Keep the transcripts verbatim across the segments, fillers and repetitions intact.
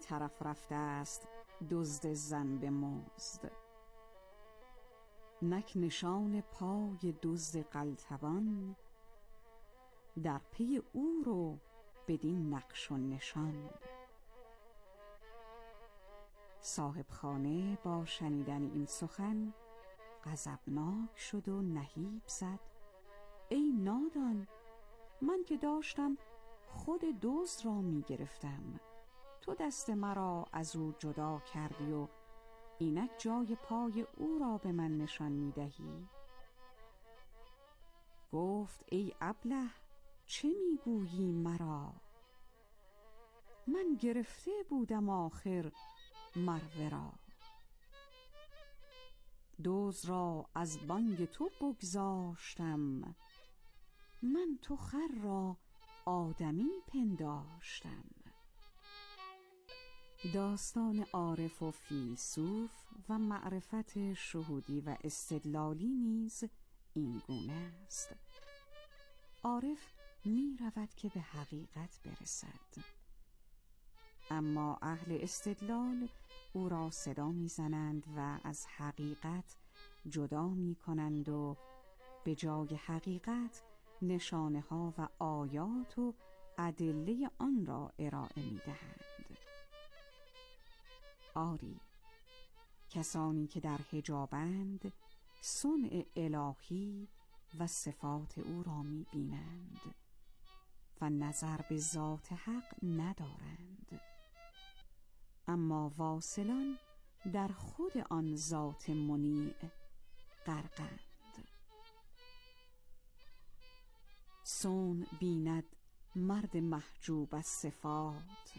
طرف رفته است دزد زن به مزد. نک نشان پای دزد قلتبان، در پی او رو بدین نقش و نشان. صاحب خانه با شنیدن این سخن غضبناک شد و نهیب زد: ای نادان، من که داشتم خود دزد را می گرفتم، تو دست مرا از او جدا کردی و اینک جای پای او را به من نشان می دهی؟ گفت: ای ابله، چه می گویی مرا؟ من گرفته بودم آخر مر ورا. دزد را از بانگ تو بگذاشتم، من تو خر را آدمی پنداشتم. داستان عارف و فیلسوف و معرفت شهودی و استدلالی نیز این گونه است. عارف می رود که به حقیقت برسد، اما اهل استدلال او را صدا می زنند و از حقیقت جدا می کنند و به جای حقیقت نشانه ها و آیات و ادله آن را ارائه می دهند. آری، کسانی که در حجابند صنع الهی و صفات او را می بینند و نظر به ذات حق ندارند، اما واصلان در خود آن ذات منیع غرقند. صنع بیند مرد محجوب از صفات،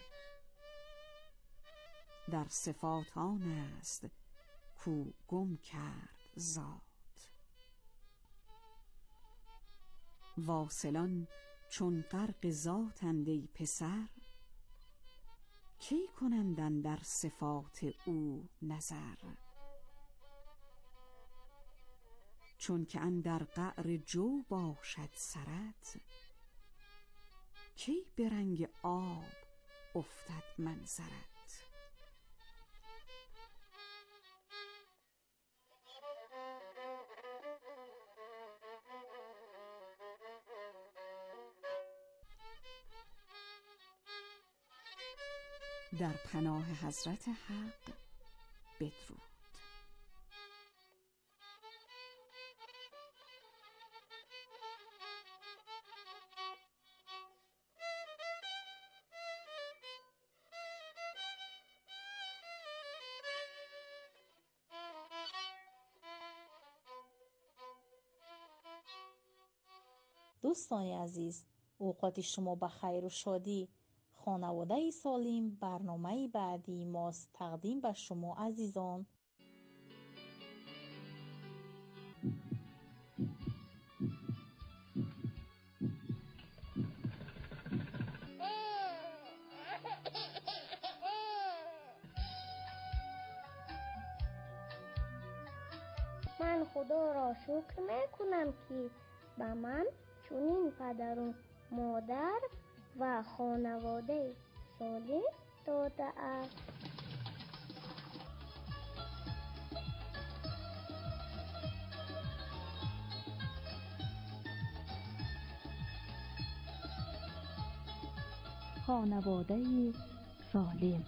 در صفات آن است کو گم کرد ذات. واصلان چون غرق ذاتند ای پسر، کی کنندن در صفات او نظر؟ چون که اندر قعر جو باشد سرت، کی به رنگ آب افتد منظرت؟ در پناه حضرت حق بدرود. دوستان عزیز، اوقات شما بخیر و شادی. خانواده سالم برنامه بعدی ماست تقدیم به شما عزیزان. من خدا را شکر میکنم که به من چنین پدر و مادر و خانواده سالم داده است. خانواده سالم.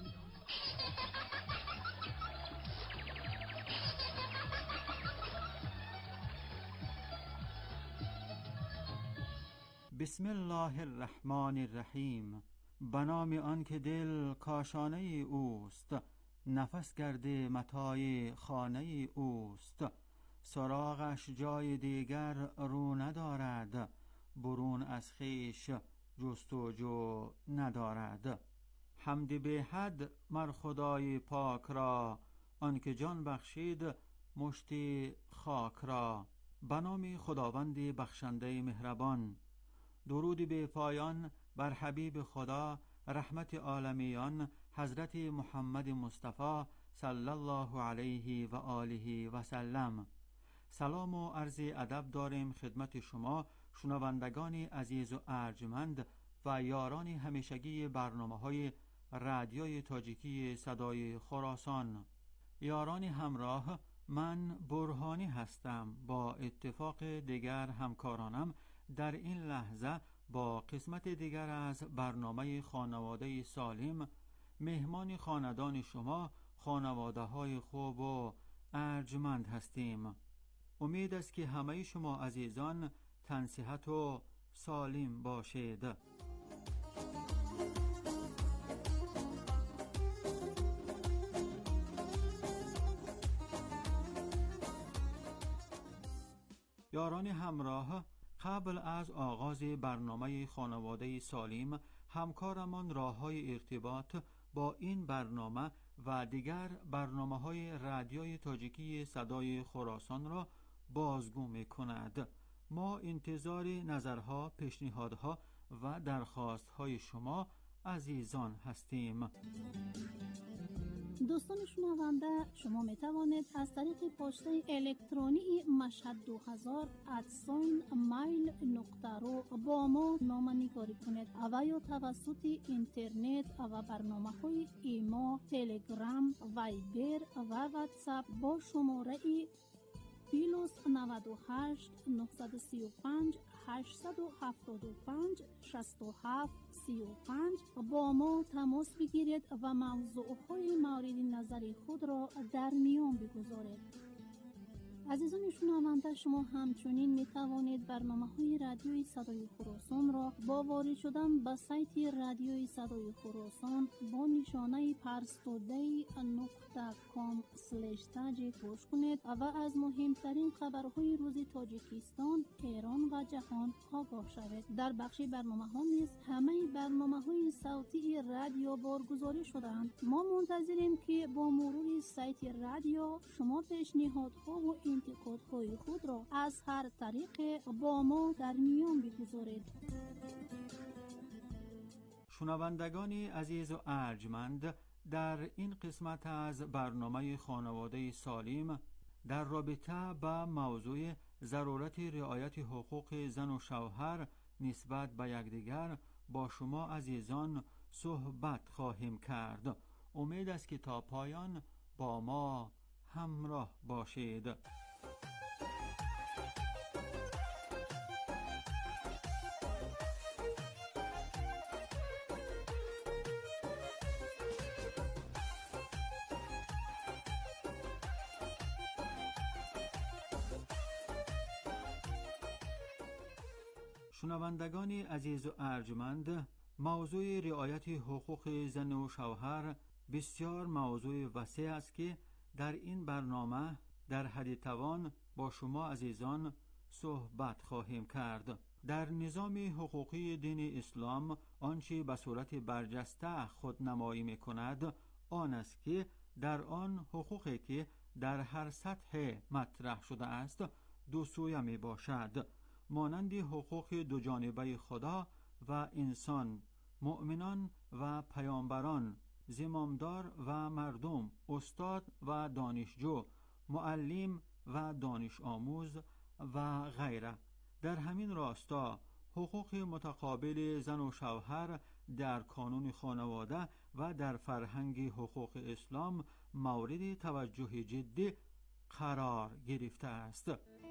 بسم الله الرحمن الرحیم. به نام آن که دل کاشانه اوست، نفس گرده متاع خانه اوست. سراغش جای دیگر رو ندارد، برون از خویش جستجو ندارد. حمد به حد مر خدای پاک را، آن که جان بخشید مشتی خاک را. به نام خداوند بخشنده مهربان. درود به پایان بر حبیب خدا رحمت عالمیان حضرت محمد مصطفی صلی الله علیه و آله و سلم. سلام و عرض ادب داریم خدمت شما شنوندگان عزیز و ارجمند و یاران همیشگی برنامه‌های رادیوی تاجیکی صدای خراسان. یاران همراه، من برهانی هستم. با اتفاق دیگر همکارانم در این لحظه با قسمت دیگر از برنامه خانواده سالم مهمان خاندان شما، خانواده های خوب و ارجمند هستیم. امید است که همه شما عزیزان تن صحت و سالم باشید. یاران همراه، قبل از آغاز برنامه خانواده سالم همکارمان راه‌های ارتباط با این برنامه و دیگر برنامه‌های رادیوی تاجیکی صدای خراسان را بازگو می‌کند. ما انتظار نظرها، پیشنهادها و درخواست‌های شما عزیزان هستیم. دوستان شنونده، شما می توانید از طریق پسته الکترونی مشهد دو هزار ادساین میل نقطه رو با ما نامه‌نگاری کنید و یا توسط اینترنت و برنامه‌های ایما، تلگرام، وایبر و واتساپ با شماره پلاس نود و هشت نهصد و سی و پنج هشتصد و هفتاد و پنج شصت و هفت سی و پنج با ما تماس بگیرید و موضوعهای مورد نظر خود را در میان بگذارید. عزیزان شنونده، شما همچنین می توانید برنامه‌های رادیوی صدای خراسان را با وارد شدن به سایت رادیوی صدای خراسان با نشانه پرستودی نقطه کام اسلش تاجیک گوش کنید و از مهمترین خبرهای روز تاجیکستان، ایران و جهان آگاه شوید. در بخش برنامه‌ها نیز همه برنامه‌های صوتی رادیو بارگذاری شده‌اند. ما منتظریم که با مرور سایت رادیو شما پیشنهادها و انتقادهای خود را از هر طریق با ما در میان بگذارید. شنوندگان عزیز و ارجمند، در این قسمت از برنامه خانواده سالم در رابطه با موضوع ضرورت رعایت حقوق زن و شوهر نسبت به یکدیگر با شما عزیزان صحبت خواهیم کرد. امید است که تا پایان با ما همراه باشید. شنوندگان عزیز و ارجمند، موضوع رعایت حقوق زن و شوهر بسیار موضوع وسیع است که در این برنامه در حد توان با شما عزیزان صحبت خواهیم کرد. در نظام حقوقی دین اسلام آنچه به صورت برجسته خودنمایی می‌کند آن است که در آن حقوقی که در هر سطح مطرح شده است دو سویه می باشد، مانند حقوق دو جانبه خدا و انسان، مؤمنان و پیامبران، زمامدار و مردم، استاد و دانشجو، معلم و دانش آموز و غیره. در همین راستا حقوق متقابل زن و شوهر در کانون خانواده و در فرهنگ حقوق اسلام مورد توجه جدی قرار گرفته است.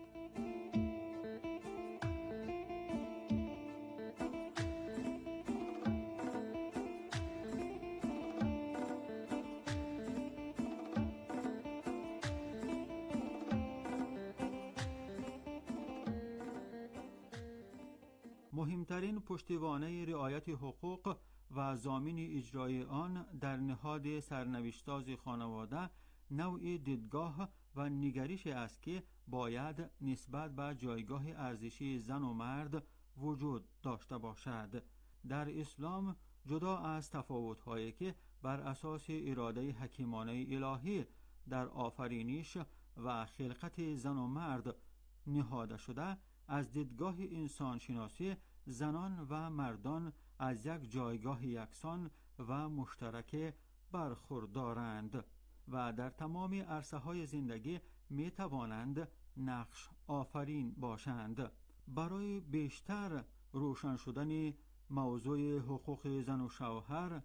مهمترین پشتوانه رعایت حقوق و ضامن اجرای آن در نهاد سرنوشت‌ساز خانواده نوع دیدگاه و نگرش است که باید نسبت به جایگاه ارزشی زن و مرد وجود داشته باشد. در اسلام جدا از تفاوت‌هایی که بر اساس اراده حکیمانه الهی در آفرینش و خلقت زن و مرد نهاده شده، از دیدگاه انسان شناسی زنان و مردان از یک جایگاه یکسان و مشترک برخوردارند و در تمام عرصه‌های زندگی می توانند نقش آفرین باشند. برای بیشتر روشن شدن موضوع حقوق زن و شوهر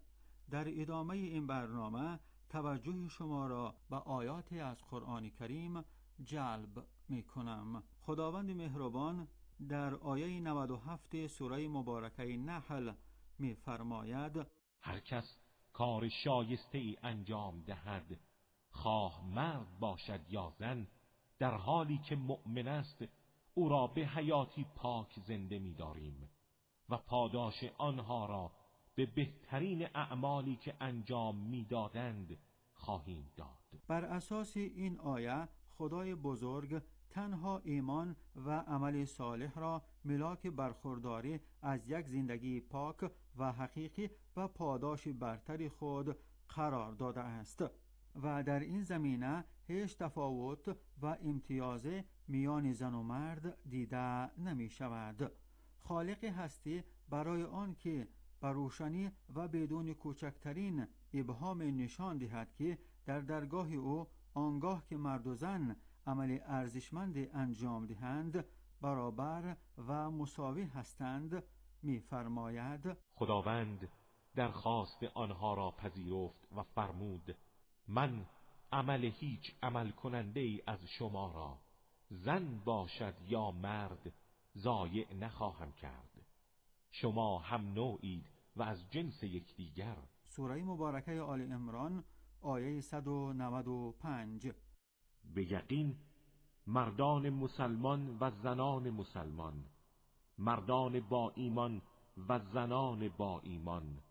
در ادامه این برنامه توجه شما را به آیاتی از قرآن کریم جلب می کنم. خداوند مهربان در آیه نود و هفت سوره مبارکه نحل می فرماید: هر کس کار شایسته ای انجام دهد، خواه مرد باشد یا زن، در حالی که مؤمن است، او را به حیاتی پاک زنده می داریم و پاداش آنها را به بهترین اعمالی که انجام می دادند خواهیم داد. بر اساس این آیه خدای بزرگ تنها ایمان و عمل صالح را ملاک برخورداری از یک زندگی پاک و حقیقی و پاداش برتر خود قرار داده است و در این زمینه هیچ تفاوت و امتیاز میان زن و مرد دیده نمی شود. خالق هستی برای آن که بر روشنی و بدون کوچکترین ابهام نشان دهد که در درگاه او آنگاه که مرد و زن عمل ارزشمند انجام دهند برابر و مساوی هستند، می‌فرماید: خداوند درخواست آنها را پذیرفت و فرمود: من عمل هیچ عمل کننده ای از شما را، زن باشد یا مرد، ضایع نخواهم کرد. شما هم نوعید و از جنس یکدیگر. سوره مبارکه آل عمران آیه صد و نود و پنج. به یقین مردان مسلمان و زنان مسلمان، مردان با ایمان و زنان با ایمان،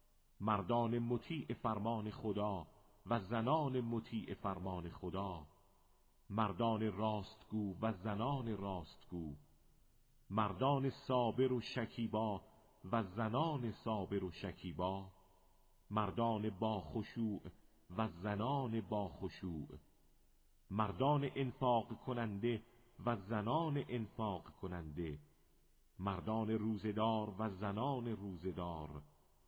مردان مطیع فرمان خدا و زنان مطیع فرمان خدا، مردان راستگو و زنان راستگو، مردان صابر و شکیبا و زنان صابر و شکیبا، مردان با خشوع و زنان با خشوع، مردان انفاق کننده و زنان انفاق کننده، مردان روزدار و زنان روزدار،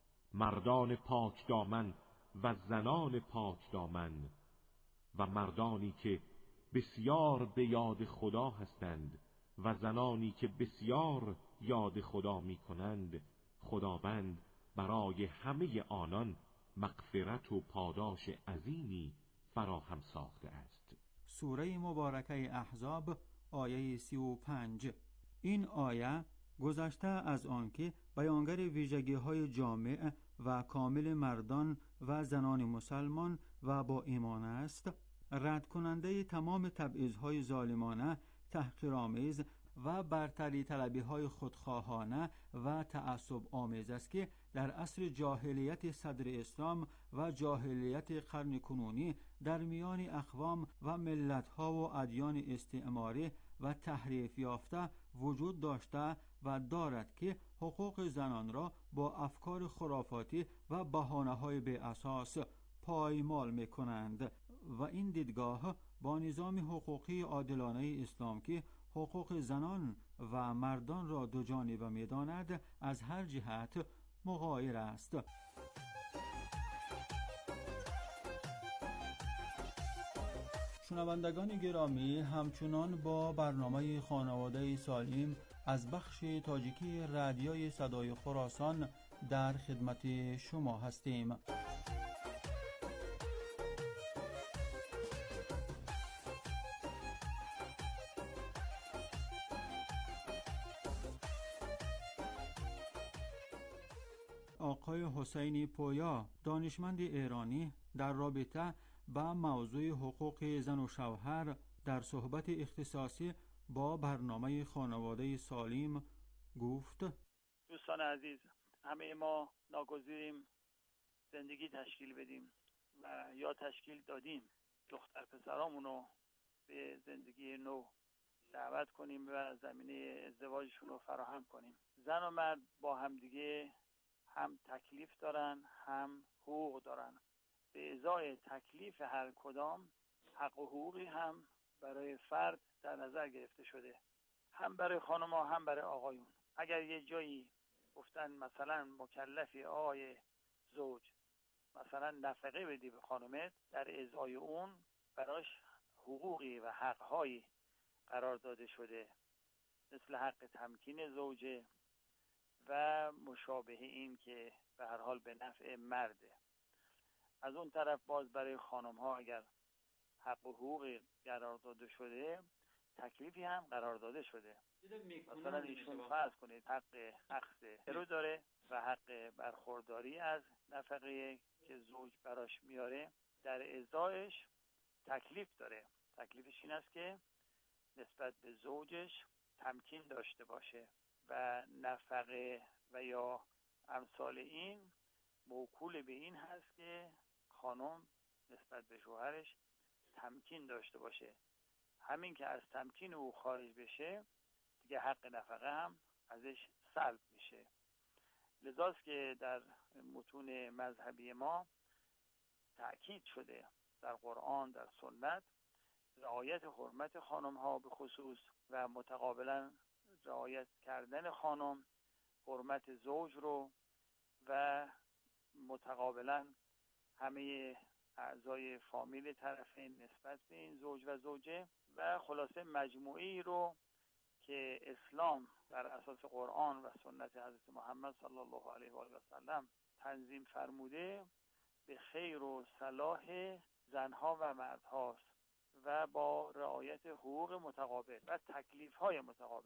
مردان پاک دامن و زنان پاک دامن، و مردانی که بسیار به یاد خدا هستند و زنانی که بسیار یاد خدا می کنند. خداوند برای همه آنان مغفرت و پاداش عظیمی فراهم ساخته است. سوره مبارکه احزاب آیه سی و پنج. این آیه گذشته از آنکه بیانگر ویژگی‌های جامع و کامل مردان و زنان مسلمان و با ایمان است، رد کننده تمام تبعیض‌های ظالمانه، تحقیرآمیز و برتری طلبی‌های خودخواهانه و تعصب آمیز است که در عصر جاهلیت صدر اسلام و جاهلیت قرن کنونی در میان اقوام و ملت‌ها و ادیان استعماری و تحریف یافته وجود داشته و دارد که حقوق زنان را با افکار خرافاتی و بهانه‌های بی اساس پایمال می‌کنند و این دیدگاه با نظام حقوقی عادلانه اسلام که حقوق زنان و مردان را دو جانبه می‌داند از هر جهت مغایر است. شنوندگان گرامی، همچنان با برنامه خانواده سالم از بخش تاجیکی رادیوی صدای خراسان در خدمت شما هستیم. آقای حسینی پویا، دانشمند ایرانی، در رابطه با موضوع حقوق زن و شوهر در صحبت اختصاصی با برنامه خانواده سالم گفت: دوستان عزیز، همه ما ناگزیریم زندگی تشکیل بدیم و یا تشکیل دادیم، دختر پسرامونو به زندگی نو دعوت کنیم و زمینه ازدواجشون رو فراهم کنیم. زن و مرد با همدیگه هم تکلیف دارن هم حقوق دارن. به ازای تکلیف هر کدام حق و حقوقی هم برای فرد در نظر گرفته شده، هم برای خانم‌ها هم برای آقایون. اگر یه جایی گفتن مثلا مکلفی آقای زوج مثلا نفقه بدی به خانمت، در ازای اون براش حقوقی و حق‌هایی قرار داده شده، مثل حق تمکین زوجه و مشابه این که به هر حال به نفع مرده. از اون طرف باز برای خانم ها اگر حق و حقوقی قرار داده شده، تکلیفی هم قرار داده شده. مثلا ایشون فرض کنید حق اخذ رو داره و حق برخورداری از نفقه که زوج براش میاره. در ازایش تکلیف داره. تکلیفش این است که نسبت به زوجش تمکین داشته باشه و نفقه و یا امثال این موکول به این هست که خانم نسبت به شوهرش تمکین داشته باشه. همین که از تمکین او خارج بشه دیگه حق نفقه هم ازش سلب میشه. لذاست که در متون مذهبی ما تأکید شده در قرآن، در سنت، رعایت حرمت خانم ها به خصوص و متقابلا رعایت کردن خانم حرمت زوج رو و متقابلا همه اعضای فامیل طرفین نسبت به این زوج و زوجه و خلاصه مجموعی رو که اسلام بر اساس قرآن و سنت حضرت محمد صلی الله علیه و آله و سلم تنظیم فرموده به خیر و صلاح زنها و مردهاست و با رعایت حقوق متقابل و تکلیف‌های متقابل.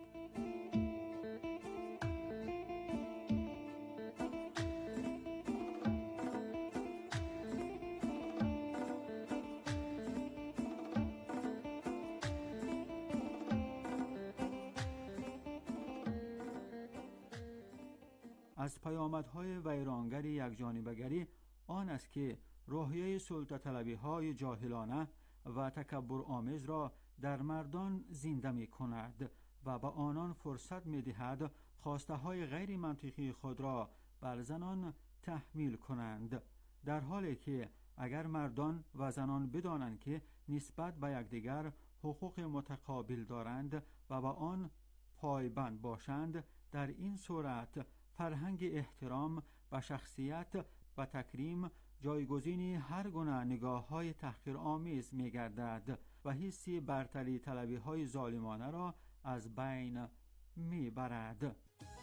از پیامدهای ویرانگر یکجانبه‌گری آن است که روحیه سلطه طلبی‌های جاهلانه و تکبر آمیز را در مردان زنده می کند و به آنان فرصت می دهد خواسته های غیر منطقی خود را بر زنان تحمیل کنند، در حالی که اگر مردان و زنان بدانند که نسبت به یکدیگر حقوق متقابل دارند و به آن پایبند باشند، در این صورت فرهنگ احترام به شخصیت و تکریم جایگزین هر گونه نگاه‌های تحقیرآمیز می‌گردد و حس برتری طلبی‌های ظالمانه را از بین می‌برد.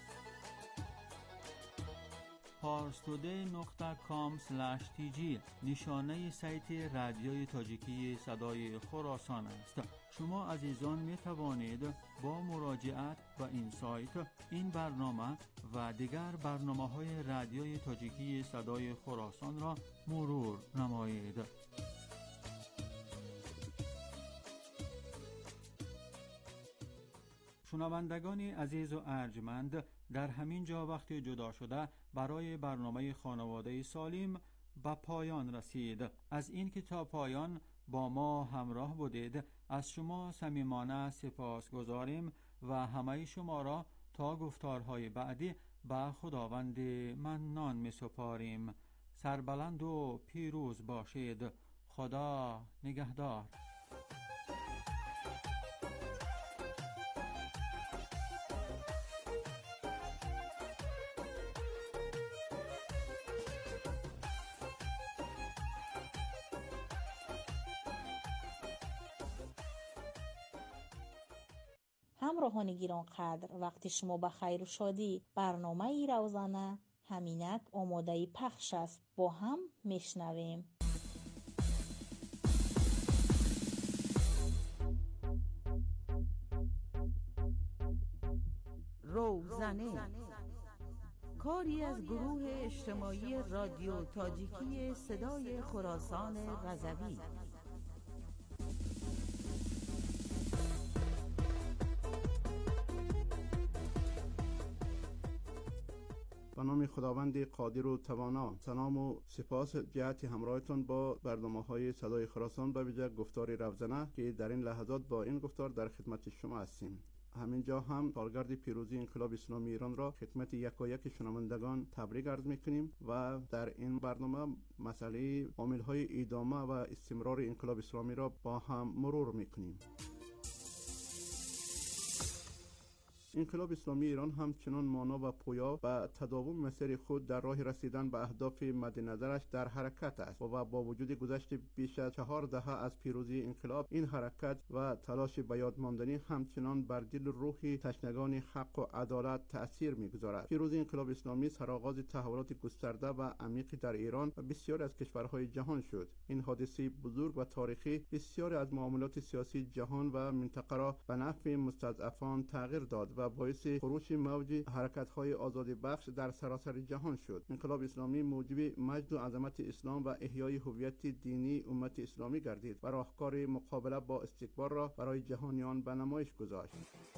پارستوده نقطه کام اسلش تی جی نشانه سایت رادیوی تاجیکی صدای خراسان است. شما عزیزان می توانید با مراجعت به این سایت این برنامه و دیگر برنامه‌های رادیوی تاجیکی صدای خراسان را مرور نمایید. شنوندگان عزیز و ارجمند، در همین جا وقت جدا شده برای برنامه خانواده سالم به پایان رسید. از این که تا پایان با ما همراه بودید از شما صمیمانه سپاس گذاریم و همه شما را تا گفتارهای بعدی به خداوند منان می سپاریم. سربلند و پیروز باشید. خدا نگهدار. همراهان گرانقدر، وقتی شما به خیر و شادی. برنامه ای روزانه همینک آماده پخش است. با هم میشنویم. روزنه، کاری از گروه اجتماعی رادیو تاجیکی صدای خراسان رضوی. به نام خداوند قادر و توانا، سلام و سپاس جهت همراهتون با برنامه‌های صدای خراسان، به ویژه گفتار روزانه که در این لحظات با این گفتار در خدمت شما هستیم. همینجا هم سالگرد پیروزی انقلاب اسلامی ایران را خدمت یکایک شنوندگان تبریک عرض می‌کنیم و در این برنامه مسئله عامل‌های ادامه و استمرار انقلاب اسلامی را با هم مرور می‌کنیم. است. انقلاب اسلامی ایران همچنان مانا و پویا و تداوم مسیر خود در راه رسیدن به اهداف مد نظرش در حرکت است و با وجود گذشت بیش از چهار دهه از پیروزی انقلاب، این حرکت و تلاش به یاد ماندنی همچنان بر دل روحی تشنگان حق و عدالت تأثیر می‌گذارد. پیروزی انقلاب اسلامی سرآغاز تحولات گسترده و عمیقی در ایران و بسیاری از کشورهای جهان شد. این حادثه بزرگ و تاریخی بسیاری از معاملات سیاسی جهان و منطقه را به نفع مستضعفان تغییر داد و باعث خروش موج حرکت‌های آزادی بخش در سراسر جهان شد. انقلاب اسلامی موجب مجد و عظمت اسلام و احیای هویت دینی امت اسلامی گردید و راهکار مقابله با استکبار را برای جهانیان به نمایش گذاشت.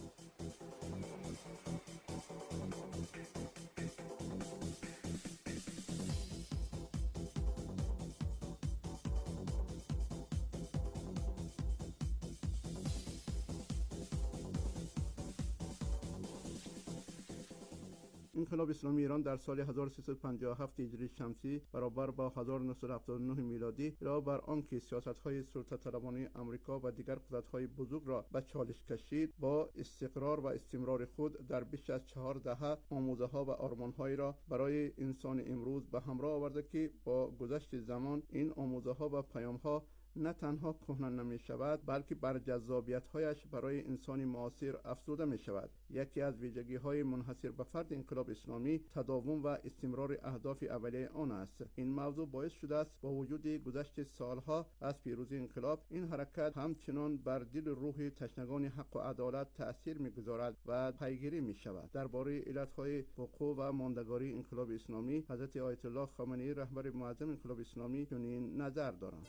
انقلاب اسلامی ایران در سال هزار و سیصد و پنجاه و هفت هجری شمسی برابر با هزار و نهصد و هفتاد و نه میلادی علاوه بر آنکه سیاست‌های سلطه‌طلبانه آمریکا و دیگر قدرت‌های بزرگ را به چالش کشید، با استقرار و استمرار خود در بیش از چهار دهه آموزه‌ها و آرمان‌هایی را برای انسان امروز به همراه آورده که با گذشت زمان این آموزه‌ها و پیام‌ها نه تنها کهنه نمی شود بلکه بر جذابیت‌هایش برای انسان معاصر افزوده می شود. یکی از ویژگی‌های منحصر به فرد انقلاب اسلامی تداوم و استمرار اهداف اولیه آن است. این موضوع باعث شده است با وجود گذشت سالها از پیروزی انقلاب، این حرکت همچنان بر دل روح تشنگان حق و عدالت تأثیر می‌گذارد و پیگیری می شود. درباره علت‌های وقوع و ماندگاری انقلاب اسلامی، حضرت آیت الله خامنه‌ای رهبر معظم انقلاب اسلامی چنین نظر دارند: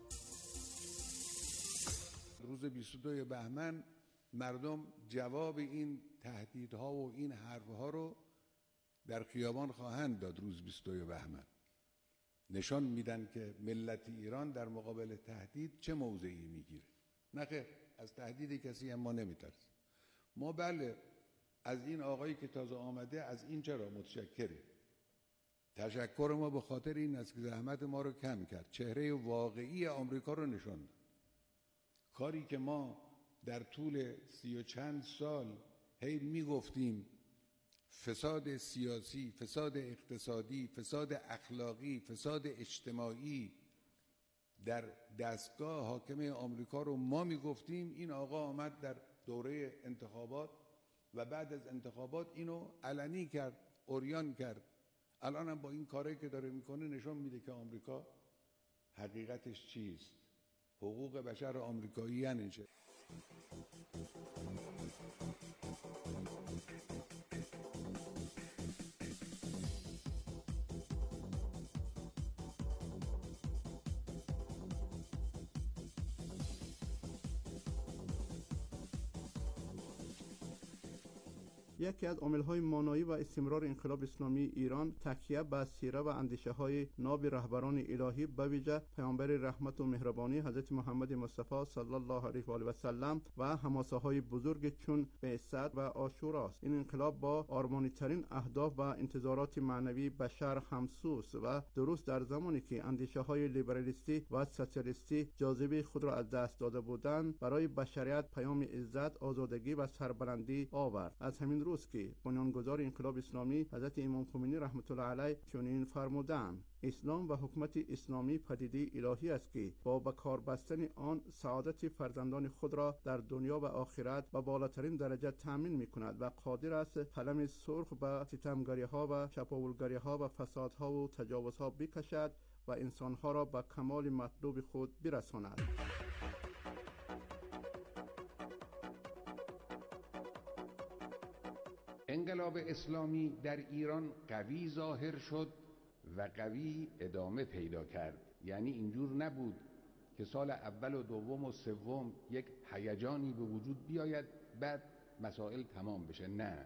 روز بیست و دوم بهمن مردم جواب این تهدیدها و این حرفها رو در خیابان خواهند داد. روز بیست و دوم بهمن نشان میدن که ملت ایران در مقابل تهدید چه موضعی میگیره. نه خیر، از تهدید کسی هم ما نمیترسیم. ما بله از این آقایی که تازه آمده از این چرا متشکریم. تشکر ما به خاطر این است که زحمت ما رو کم کرد، چهره واقعی آمریکا رو نشان داد. کاری که ما در طول سی و چند سال هی میگفتیم فساد سیاسی، فساد اقتصادی، فساد اخلاقی، فساد اجتماعی در دستگاه حاکمه آمریکا رو ما میگفتیم، این آقا آمد در دوره انتخابات و بعد از انتخابات اینو علنی کرد، عریان کرد. الان هم با این کاری که داره میکنه نشون میده که آمریکا حقیقتش چیست. حقوق بشر آمریکایی یعنی چه؟ یکی از عامل‌های مانایی و استمرار انقلاب اسلامی ایران تکیه به سیره و اندیشه‌های ناب رهبران الهی، به ویژه پیامبر رحمت و مهربانی حضرت محمد مصطفی صلی الله علیه و آله و سلم و حماسه‌های بزرگ چون بعثت و عاشورا است. این انقلاب با آرمانی‌ترین اهداف و انتظارات معنوی بشر همسوست و درست در زمانی که اندیشه‌های لیبرالیستی و سوسیالیستی جاذبه خود را از دست داده بودند، برای بشریت پیام عزت، آزادگی و سربلندی آورد. از همین روز که بنیانگذار انقلاب اسلامی حضرت امام خمینی رحمت الله علیه چنین فرمودند: اسلام و حکومت اسلامی پدیده الهی است که با به کار بستن آن سعادت فرزندان خود را در دنیا و آخرت به بالاترین درجه تامین می‌کند و قادر است قلم سرخ به ستمگری‌ها و چپاولگری‌ها و فسادها و تجاوزها بکشد و انسان‌ها را به کمال مطلوب خود برساند. انقلاب اسلامی در ایران قوی ظاهر شد و قوی ادامه پیدا کرد. یعنی اینجور نبود که سال اول و دوم و سوم یک هیجانی به وجود بیاید بعد مسائل تمام بشه. نه،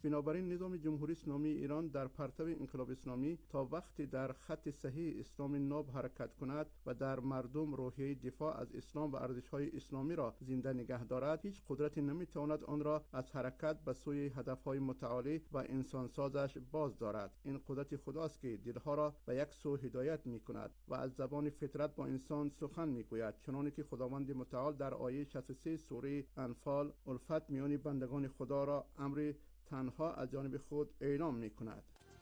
بنابراین نظام جمهوری اسلامی ایران در پرتو انقلاب اسلامی تا وقتی در خط صحیح اسلام ناب حرکت کند و در مردم روحیه دفاع از اسلام و ارزش‌های اسلامی را زنده نگه دارد، هیچ قدرتی نمی‌تواند آن را از حرکت به سوی هدف‌های متعالی و انسانسازش باز دارد. این قدرت خداست که دلها را به یک سو هدایت می‌کند و از زبان فطرت با انسان سخن می‌گوید، چنانکه که خداوند متعال در آیه شصت و سه سوره انفال الفت میان بندگان خدا را امر تنها از جانب خود اعلام می‌کند.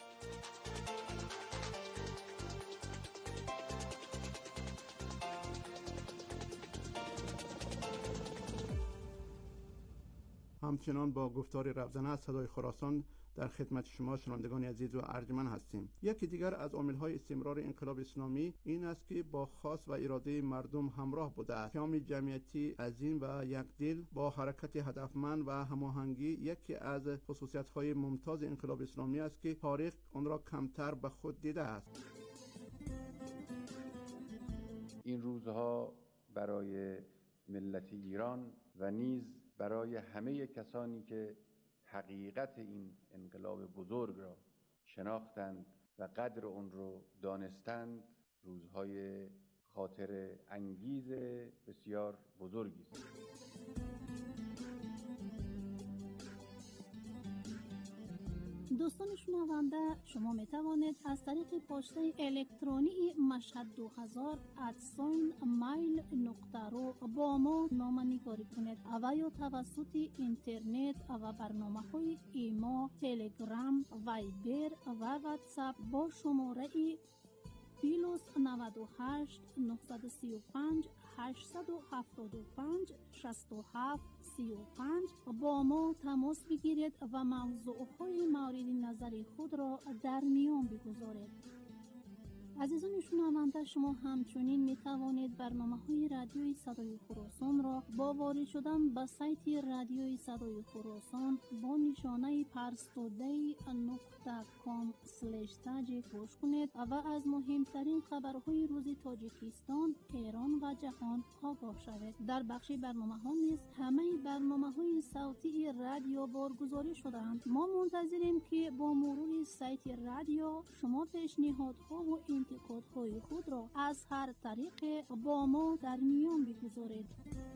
همچنان با گفتار ربزنه از صدای خراسان در خدمت شما شنوندگان عزیز و ارجمند هستیم. یکی دیگر از عامل‌های استمرار انقلاب اسلامی این است که با خواست و اراده مردم همراه بوده است. قیام جمعیتی عظیم و یکدل با حرکت هدفمند و هماهنگی یکی از خصوصیت‌های ممتاز انقلاب اسلامی است که تاریخ آن را کمتر به خود دیده است. این روزها برای ملت ایران و نیز برای همه کسانی که حقیقت این انقلاب بزرگ را شناختند و قدر اون رو دانستند، روزهای خاطر انگیز بسیار بزرگی است. دوستان شنونده، شما می توانید از طریق پشته الکترونی مشهد دو هزار ادساین مایل نقطه رو با ما نامه‌نگاری کنید و یا توسط اینترنت و برنامه های ایما، تلگرام، وایبر و واتساپ با شماره پلاس نود و هشت نهصد و سی و پنج هشتصد و هفتاد و پنج شصت و هفت سی و پنج با ما تماس بگیرید و موضوعهای مورد نظر خود را در میان بگذارید. عزیزان شنونده، شما همچنین می توانید برنامه های رادیوی صدای خراسان را با وارد شدن به سایت رادیوی صدای خراسان با نشانه پرستوده نقطه کام سلش تاج گوش کنید و از مهمترین خبرهای روز تاجیکستان، ایران و جهان آگاه شوید. در بخش برنامه ها نیز همه برنامه های صوتی رادیو بارگذاری شدند. ما منتظریم که با مرور سایت رادیو شما پیشنهادها و انتقادهای خود را از هر طریق با ما در میان بگذارید.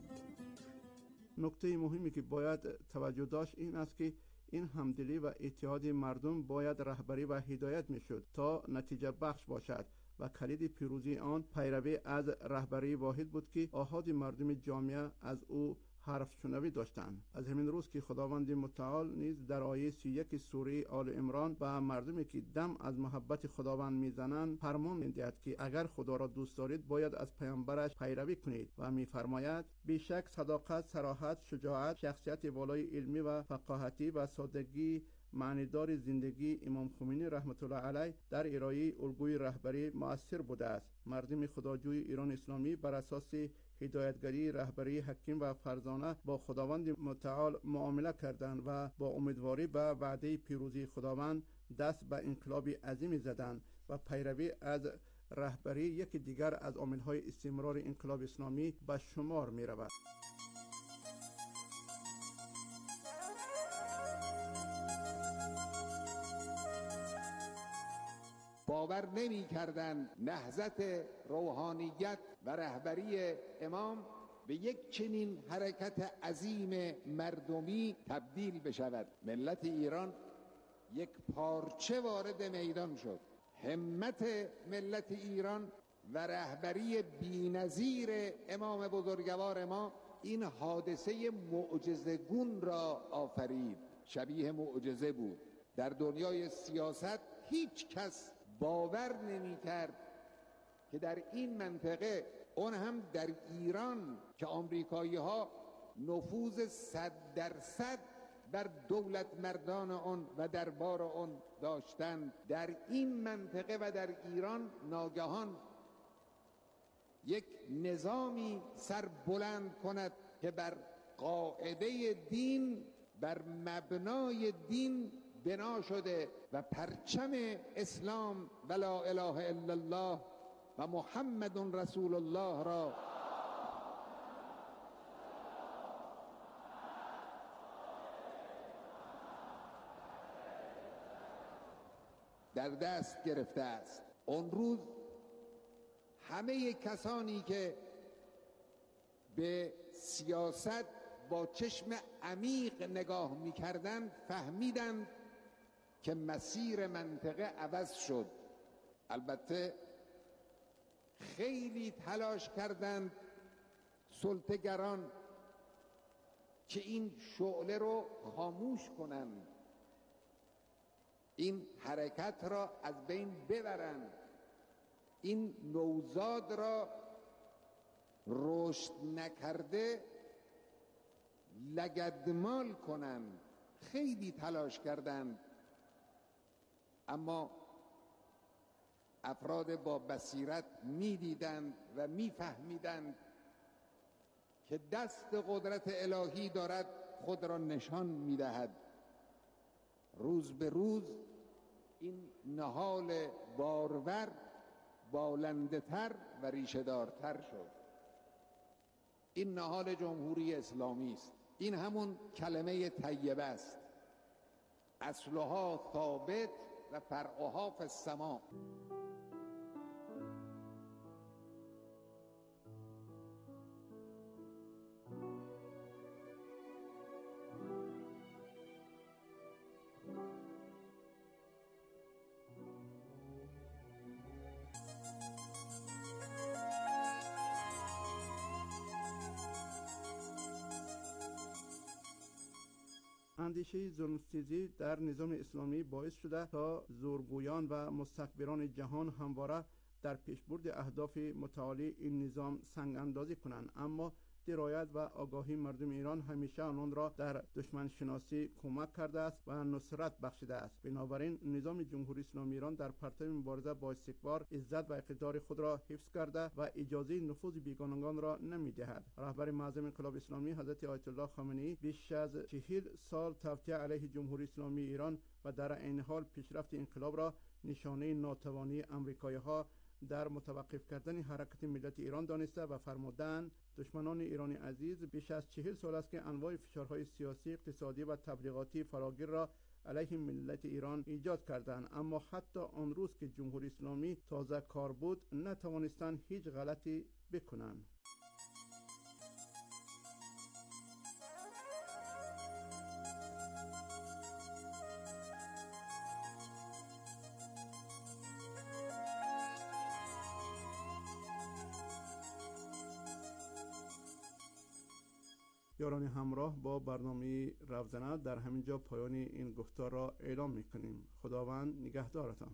نکته مهمی که باید توجه داشت این است که این همدلی و اتحاد مردم باید رهبری و هدایت میشد تا نتیجه بخش باشد و کلید پیروزی آن پیروی از رهبری واحد بود که آحاد مردم جامعه از او حرف شنوی داشتند. از همین روز که خداوند متعال نیز در آیه سی و یک سوره آل عمران به مردمی که دم از محبت خداوند میزنند فرمان میدهد که اگر خدا را دوست دارید باید از پیامبرش پیروی کنید و میفرماید بیشک صداقت، صراحت، شجاعت، شخصیت والای علمی و فقاهتی و سادگی معنیدار زندگی امام خمینی رحمت الله علیه در ارائه الگوی رهبری مؤثر بوده است. مردم خداجوی ایران اسلامی بر اساس هدایتگری رهبری حکیم و فرزانه با خداوند متعال معامله کردند و با امیدواری به وعده پیروزی خداوند دست به انقلاب عظیمی زدند و پیروی از رهبری یکی دیگر از عامل‌های استمرار انقلاب اسلامی به شمار می‌رود. باور نمی کردند نهضت روحانیت و رهبری امام به یک چنین حرکت عظیم مردمی تبدیل بشود. ملت ایران یک پارچه وارد میدان شد. همت ملت ایران و رهبری بی‌نظیر امام بزرگوار ما این حادثه معجزه‌گون را آفرید. شبیه معجزه بود. در دنیای سیاست هیچ کس باور نمی کرد که در این منطقه، اون هم در ایران که آمریکایی ها نفوذ صد درصد بر دولت مردان اون و دربار اون داشتند، در این منطقه و در ایران ناگهان یک نظامی سر بلند کند که بر قاعده دین، بر مبنای دین بنا شده و پرچم اسلام و لا اله الا الله و محمد رسول الله را در دست گرفته است. اون روز همه کسانی که به سیاست با چشم عمیق نگاه می‌کردند فهمیدند که مسیر منطقه عوض شد. البته خیلی تلاش کردند سلطه‌گران که این شعله رو خاموش کنند، این حرکت را از بین ببرند، این نوزاد را رشد نکرده لگدمال کنند. خیلی تلاش کردند، اما افراد با بصیرت می‌دیدند و می‌فهمیدند که دست قدرت الهی دارد خود را نشان می‌دهد. روز به روز این نهال بارور بالنده‌تر و ریشه‌دارتر شد. این نهال جمهوری اسلامی است. این همون کلمه طیبه است. اصلها ثابت و فرعها فی السماء. اندیشه ظلم‌ستیزی در نظام اسلامی باعث شده تا زورگویان و مستکبران جهان همواره در پیشبرد اهداف متعالی این نظام سنگ اندازی کنند، اما درایت و آگاهی مردم ایران همیشه آنان را در دشمن شناسی کمک کرده است و نصرت بخشیده است. بنابراین نظام جمهوری اسلامی ایران در پرتو مبارزه با استکبار عزت و اقتدار خود را حفظ کرده و اجازه نفوذ بیگانگان را نمی‌دهد. رهبر معظم انقلاب اسلامی حضرت آیت الله خامنه‌ای بیش از چهل سال توطئه علیه جمهوری اسلامی ایران و در عین حال پیشرفت انقلاب را نشانه ناتوانی آمریکایی‌ها در متوقف کردن حرکت ملت ایران دانسته و فرمودند دشمنان ایران عزیز بیش از چهل سال است که انواع فشارهای سیاسی، اقتصادی و تبلیغاتی فراگیر را علیه ملت ایران ایجاد کردند، اما حتی آن روز که جمهوری اسلامی تازه کار بود نتوانستند هیچ غلطی بکنند. یاران همراه، با برنامه روزنه در همینجا پایان این گفتار را اعلام میکنیم. خداوند نگهدارتان.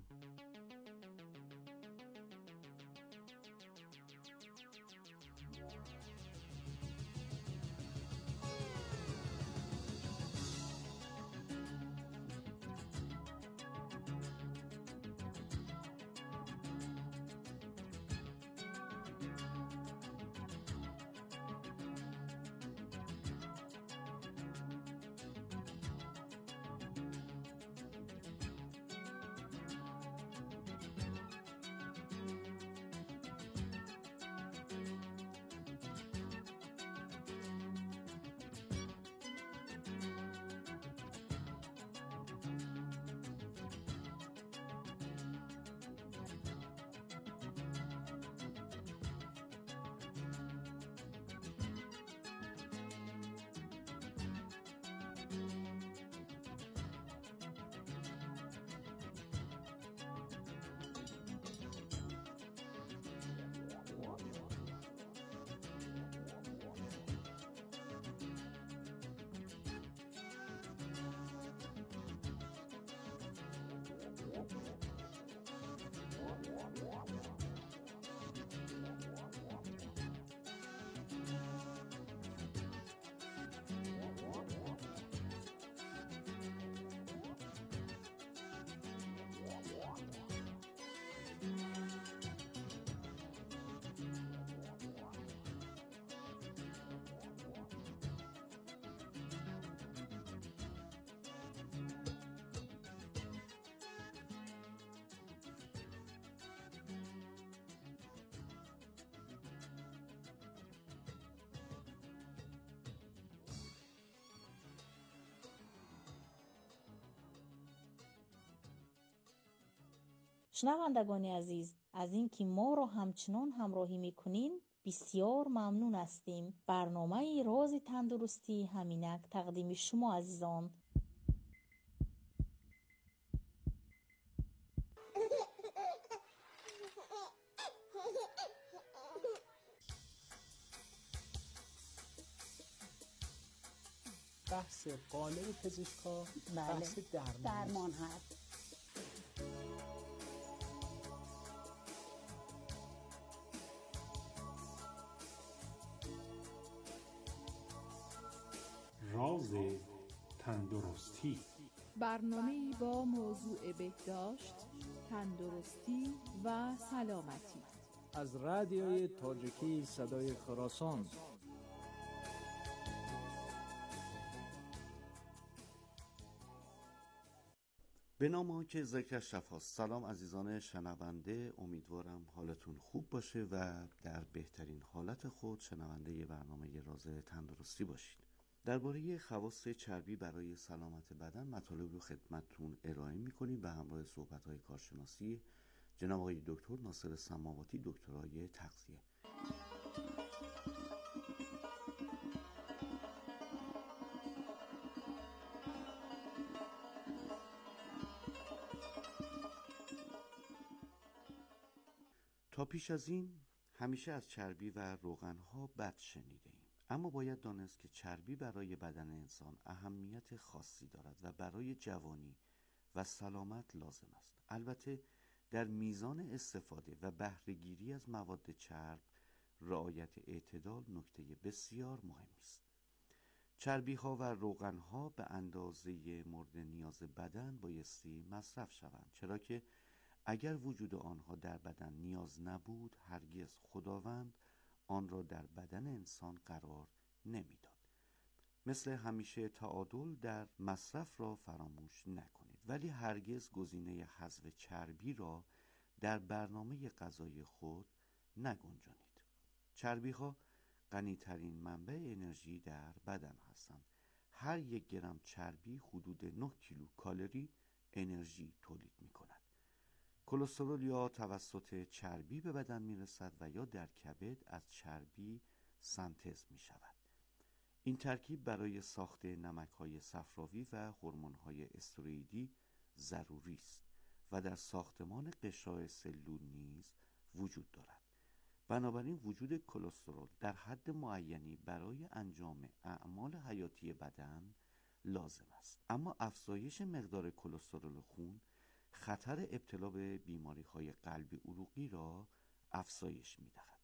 شنوندگان عزیز، از اینکه ما رو همچنان همراهی میکنین بسیار ممنون هستیم. برنامه راز تندرستی همینک تقدیم شما عزیزان. بحث قالب پزشکا بله. بحث درمان, درمان هست. راز تندرستی، برنامه‌ای با موضوع بهداشت، تندرستی و سلامتی از رادیوی تاجیکی صدای خراسان. به نام که ذکر شفاست. سلام عزیزان شنونده، امیدوارم حالتون خوب باشه و در بهترین حالت خود شنونده برنامه راز تندرستی باشید. درباره خواص چربی برای سلامت بدن مطالب رو خدمتتون ارائه می‌کنیم به همراه صحبت‌های کارشناسی جناب آقای دکتر ناصر سماواتی، دکترای تغذیه. تا پیش از این همیشه از چربی و روغن‌ها بد شنیده ایم، اما باید دانست که چربی برای بدن انسان اهمیت خاصی دارد و برای جوانی و سلامت لازم است. البته در میزان استفاده و بهره‌گیری از مواد چرب رعایت اعتدال نکته بسیار مهمی است. چربی‌ها و روغن‌ها به اندازه مورد نیاز بدن بایستی مصرف شوند، چرا که اگر وجود آنها در بدن نیاز نبود هرگز خداوند آن را در بدن انسان قرار نمیداد. مثل همیشه تعادل در مصرف را فراموش نکنید، ولی هرگز گزینه حذف چربی را در برنامه غذایی خود نگنجانید. چربی ها غنی‌ترین منبع انرژی در بدن هستند. هر یک گرم چربی حدود نه کیلو کالری انرژی تولید می کند. کلسترول یا توسط چربی به بدن می رسد و یا در کبد از چربی سنتز می شود. این ترکیب برای ساخت نمک‌های صفراوی و هورمون‌های استروئیدی ضروری است و در ساختمان قشای سلول نیز وجود دارد. بنابراین وجود کلسترول در حد معینی برای انجام اعمال حیاتی بدن لازم است. اما افزایش مقدار کلسترول خون خطر ابتلا به بیماری‌های قلبی عروقی را افزایش می‌دهد.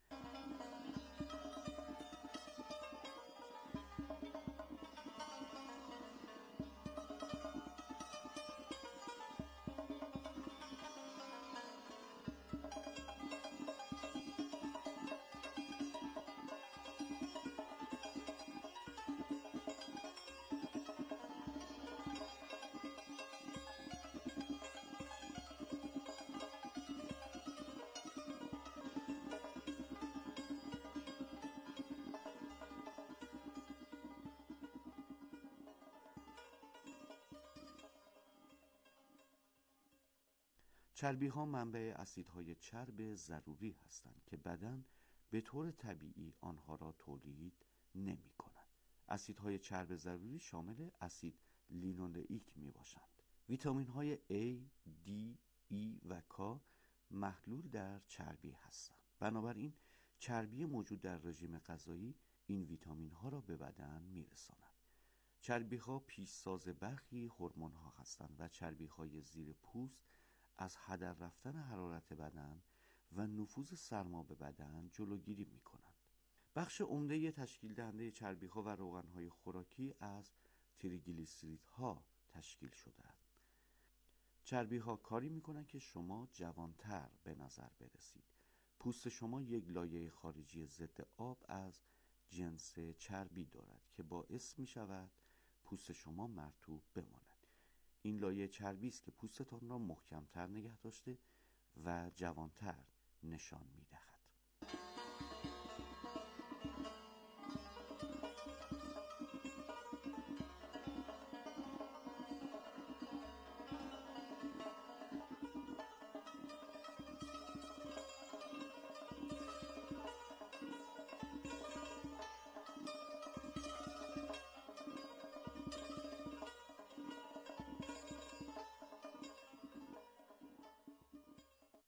چربی ها منبع اسیدهای چرب ضروری هستند که بدن به طور طبیعی آنها را تولید نمی کند. اسیدهای چرب ضروری شامل اسید لینولئیک می باشند. ویتامین های A، D، E و K محلول در چربی هستند. بنابراین چربی موجود در رژیم غذایی این ویتامین ها را به بدن می رساند. چربی ها پیشساز برخی هورمون ها هستند و چربی های زیر پوست از هدر رفتن حرارت بدن و نفوذ سرما به بدن جلوگیری می کنند. بخش عمده تشکیل دهنده چربی ها و روغن های خوراکی از تریگلیسیرید ها تشکیل شده است. چربی ها کاری می کنند که شما جوانتر به نظر برسید. پوست شما یک لایه خارجی ضد آب از جنس چربی دارد که باعث می شود پوست شما مرطوب بماند. این لایه چربی است که پوستتان را محکمتر نگه داشته و جوانتر نشان می دهد.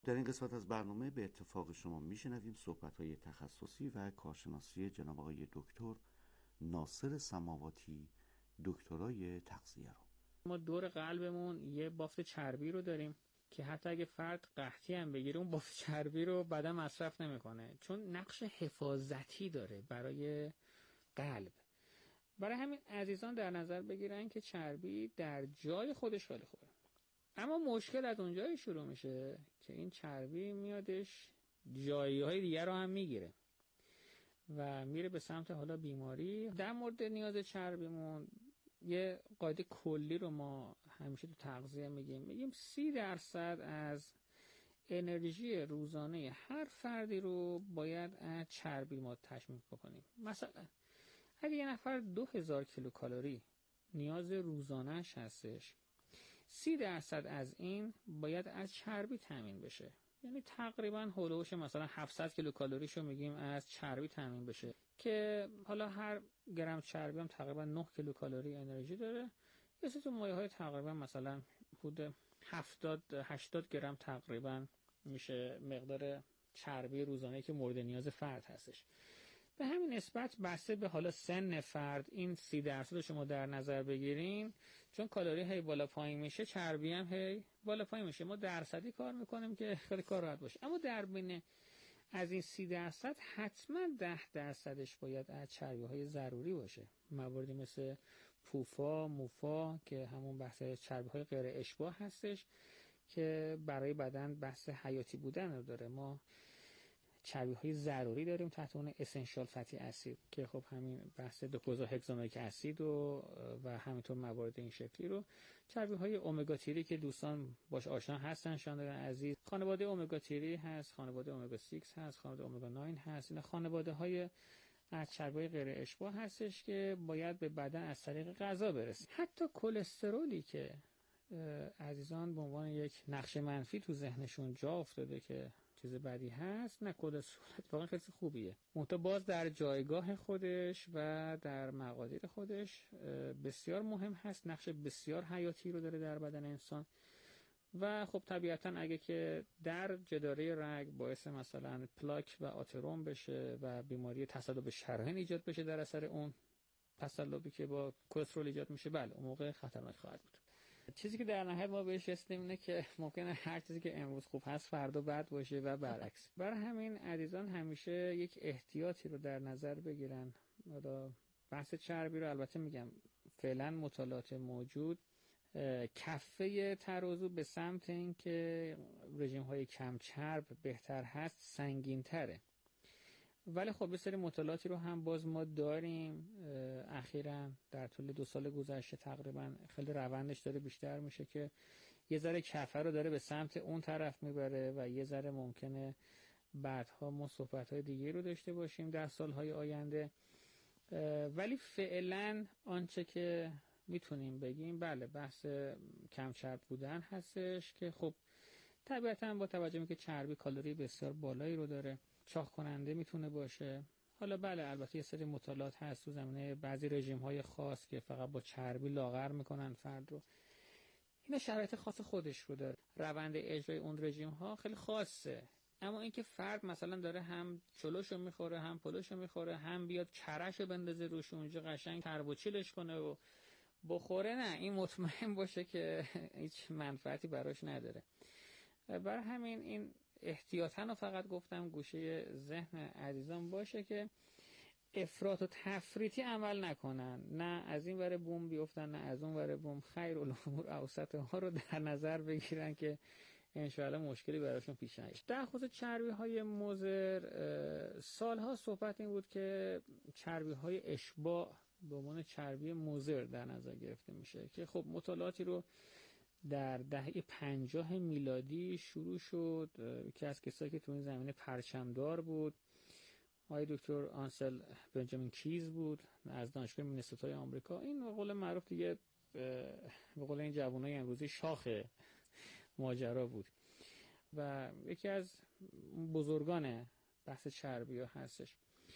در این قسمت از برنامه به اتفاق شما میشنویم صحبت‌های تخصصی و کارشناسی جناب آقای دکتر ناصر سماواتی، دکترای تغذیه رو. ما دور قلبمون یه بافت چربی رو داریم که حتی اگه فرد قحطی هم بگیره اون بافت چربی رو بدن مصرف نمیکنه، چون نقش حفاظتی داره برای قلب. برای همین عزیزان در نظر بگیرن که چربی در جای خودش خیلی خوبه، اما مشکل از اونجایی شروع میشه که این چربی میادش جایی های دیگر رو هم میگیره و میره به سمت حالا بیماری. در مورد نیاز چربیمون یه قاعده کلی رو ما همیشه تو تغذیه میگیم میگیم سی درصد از انرژی روزانه هر فردی رو باید از چربی ما تشمیل بکنیم. مثلا اگه یه نفر دو هزار کیلوکالری نیاز روزانهش هستش، سی درصد از این باید از چربی تامین بشه، یعنی تقریبا هولوش مثلا هفتصد کیلوکالریشو میگیم از چربی تامین بشه که حالا هر گرم چربی هم تقریبا نه کیلوکالری انرژی داره. یه سری مایه های تقریبا مثلا حدود هفتاد هشتاد گرم تقریبا میشه مقدار چربی روزانه که مورد نیاز فرد هستش. به همین نسبت بسته به حالا سن فرد این سی درصد رو شما در نظر بگیرین، چون کالری هی بالا پایین میشه چربی هم هی بالا پایین میشه. ما درصدی کار میکنیم که خیلی کار راحت باشه، اما در بین از این سی درصد حتما ده درصدش باید از چربی های ضروری باشه، مواردی مثل پوفا، موفا که همون بحث چربی های غیر اشباع هستش که برای بدن بحث حیاتی بودن رو داره. ما چربی های ضروری داریم تحت اون اسنشال فتی اسید که خب همین بحث دوکوزا هگزانویک اسید و و همینطور موارد این شکلی رو. چربی های امگا تری که دوستان باش آشنا هستن شانداران عزیز، خانواده امگا تری هست، خانواده امگا شش هست، خانواده امگا نه هست. این خانواده های از چربی غیر اشباع هستش که باید به بدن از طریق غذا برسه. حتی کلسترولی که عزیزان به عنوان یک نقش منفی تو ذهنشون جا افتاده که چیز بدی هست، نه، کلسترول اتفاقا خیلی خوبیه، منتها باز در جایگاه خودش و در مقادیر خودش بسیار مهم هست، نقش بسیار حیاتی رو داره در بدن انسان. و خب طبیعتا اگه که در جداره رگ باعث مثلا پلاک و آتروم بشه و بیماری تصلب شرايين ایجاد بشه در اثر اون تصلبی که با کلسترول ایجاد میشه، بله اون موقع خطرناک خواهد بود. چیزی که در نهایت ما بهش رسیدیم اینه که ممکنه هر چیزی که امروز خوب هست فردا بد باشه و برعکس. برای همین عزیزان همیشه یک احتیاطی رو در نظر بگیرن. حالا بحث چربی رو البته میگم فعلا مطالعات موجود کفه ترازو به سمت این که رژیم های کم چرب بهتر هست سنگین تره، ولی خب یه سری مطالعاتی رو هم باز ما داریم اخیراً در طول دو سال گذشته تقریبا خیلی روندش داره بیشتر میشه که یه ذره کفه رو داره به سمت اون طرف میبره و یه ذره ممکنه بعدها ما صحبت‌های دیگه رو داشته باشیم در سالهای آینده. ولی فعلا آنچه که میتونیم بگیم بله بحث کم چرب بودن هستش که خب طبیعتاً با توجه به که چربی کالری بسیار بالایی رو داره چاق کننده میتونه باشه. حالا بله البته یه سری مطالعات هست تو زمینه بعضی رژیم های خاص که فقط با چربی لاغر میکنن فرد رو، اینا شرایط خاص خودش رو داره، روند اجرای اون رژیم ها خیلی خاصه. اما اینکه فرد مثلا داره هم چلوشو میخوره هم پلوشو میخوره هم بیاد کرشو بندازه روش اونجا قشنگ تربوچیلش کنه و بخوره، نه، این مطمئن باشه که هیچ منفعتی براش نداره. برای همین این احتیاطاً رو فقط گفتم گوشه ذهن عزیزان باشه که افراط و تفریطی عمل نکنن، نه از این ور بوم بیفتن نه از اون ور بوم، خیر الامور اوسطها رو در نظر بگیرن که انشاءالله مشکلی براشون پیش نیاد. در خصوص چربی های مضر سالها صحبت این بود که چربی های اشباع به عنوان چربی مضر در نظر گرفته میشه که خب مطالعاتی رو در دهه پنجاه میلادی شروع شد که از کسایی که تو این زمینه پرچمدار بود آقای دکتر آنسل بنجامین کیز بود از دانشگاه مینسوتای آمریکا. این به قول معروف دیگه به قول این جوانای امروزی شاخ ماجرا بود و یکی از بزرگان بحث چربی ها هستش.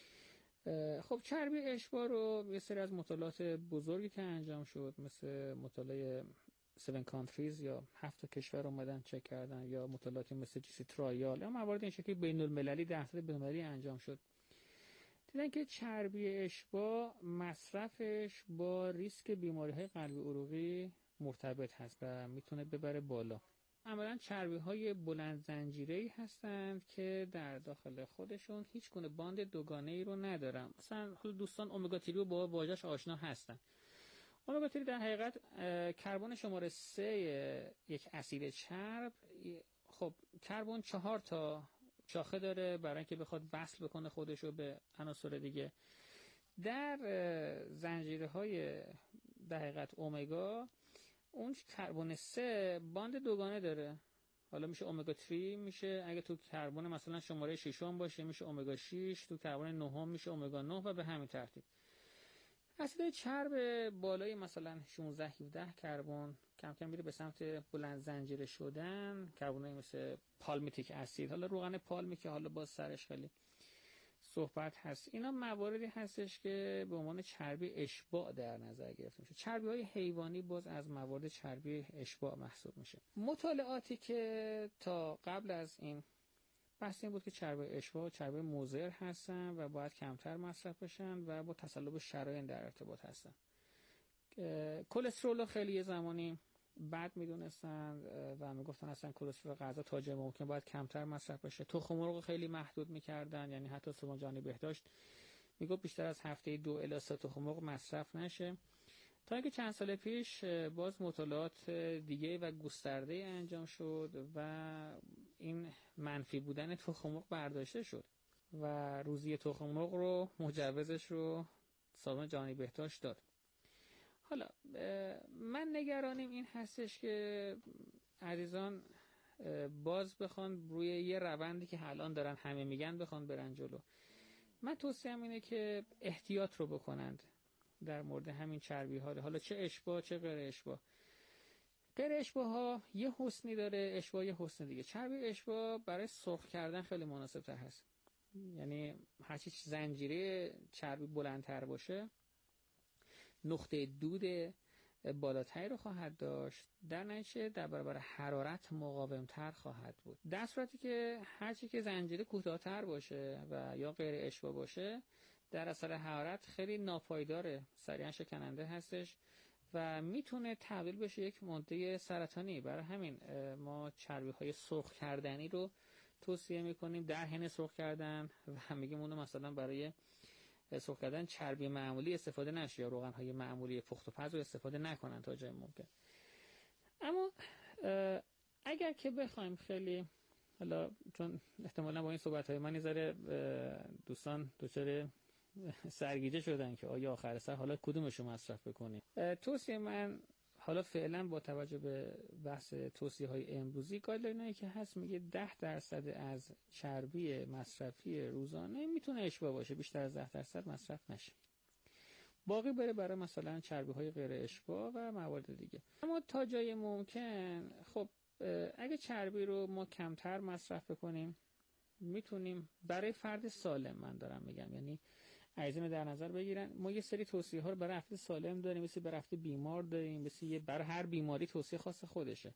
خب چربی اشباع رو یه سری از مطالعات بزرگی که انجام شد مثل مطالعه seven countries یا هفت کشور اومدن چک کردن، یا مطالعاتی مثل جی سی ترایال یا موارد این شکلی بین المللی در سطح بین المللی انجام شد، دیدن که چربی اشباع مصرفش با ریسک بیماری‌های قلبی عروقی مرتبط هست و میتونه ببره بالا. عملاً چربی‌های بلند زنجیره‌ای هستند که در داخل خودشون هیچ گونه باند دوگانه‌ای رو ندارن. مثلا دوستان امگا سه رو با واژه‌اش آشنا هستن. امگا سه در حقیقت کربن شماره سه یک اسید چرب، خب کربن چهار تا شاخه داره برای اینکه بخواد وصل بکنه خودش رو به عناصر دیگه. در زنجیره‌های در حقیقت امگا اون کربن سه باند دوگانه داره، حالا میشه امگا سه، میشه اگه تو کربن مثلا شماره ششم باشه میشه امگا شش، تو کربن نهم میشه امگا نه و به همین ترتیب. اسید چرب بالای مثلا شانزده هفده کربن کم کم میره به سمت بلند زنجیره شدن، کربنایی مثل پالمیتیک اسید، حالا روغن پالمی که حالا باز سرش خیلی صحبت هست. اینا مواردی هستش که به عنوان چربی اشباع در نظر گرفته میشه. چربی های حیوانی باز از موارد چربی اشباع محسوب میشه. مطالعاتی که تا قبل از این بحث این بود که چربی اشباع چربی مضر هستن و باید کمتر مصرف بشن و با تصلب شرایط در ارتباط هستن. کلسترول خیلی یه زمانی بد میدونستن و میگفتن اصلا کلسترول غذا تا جای ممکن باید کمتر مصرف بشه. تخم مرغ خیلی محدود میکردن، یعنی حتی سلمان جانی بهداشت میگفت بیشتر از هفته دو الی سه تخم مرغ مصرف نشه. تا اینکه چند سال پیش باز مطالعات دیگه و گسترده انجام شد و این منفی بودن تخم مرغ برداشته شد و روزی تخم مرغ رو مجوزش رو سازمان جهانی بهداشت داد. حالا من نگرانیم این هستش که عزیزان باز بخوان روی یه روندی که الان دارن همه میگن بخوان برن جلو. من توصیه‌ام اینه که احتیاط رو بکنند در مورد همین چربی ها، حالا چه اشباع چه غیر اشباع. غیر اشباع ها یه حسنی داره، اشباع یه حسن دیگه. چربی اشباع برای سرخ کردن خیلی مناسب تر هست، یعنی هرچی زنجیره چربی بلندتر باشه نقطه دود بالاتری رو خواهد داشت، در نتیجه در برابر حرارت مقاومتر خواهد بود. در صورتی که هرچی که زنجیره کوتاه‌تر باشه و یا غیر اشباع باشه در اثر حرارت خیلی ناپایداره، سریعا شکننده هستش و میتونه تبدیل بشه یک ماده سرطانی. برای همین ما چربی های سرخ کردنی رو توصیه میکنیم در حین سرخ کردن و میگیم اونو مثلا برای سرخ کردن چربی معمولی استفاده نشه یا روغن های معمولی پخت و پز رو استفاده نکنن تا جای ممکن. اما اگر که بخوایم خیلی، حالا چون احتمالا با این صحبت های من یه ذره دوستان دچار سرگیجه شدن که آیا آخر سر حالا کدومشو مصرف بکنیم، توصیه من حالا فعلا با توجه به بحث توصیه های امروزی گایدلاینایی که هست میگه ده درصد از چربی مصرفی روزانه میتونه اشباع باشه، بیشتر از ده درصد مصرف نشه، باقی بره برای مثلا چربی های غیر اشباع و موارد دیگه. اما تا جای ممکن خب اگه چربی رو ما کمتر مصرف بکنیم میتونیم برای فرد سالم، من دارم میگم، یعنی عزیزان در نظر بگیرن ما یه سری توصیه ها رو برای افراد سالم داریم، مثل برای افراد بیمار داریم، مثل برای هر بیماری توصیه خاص خودشه.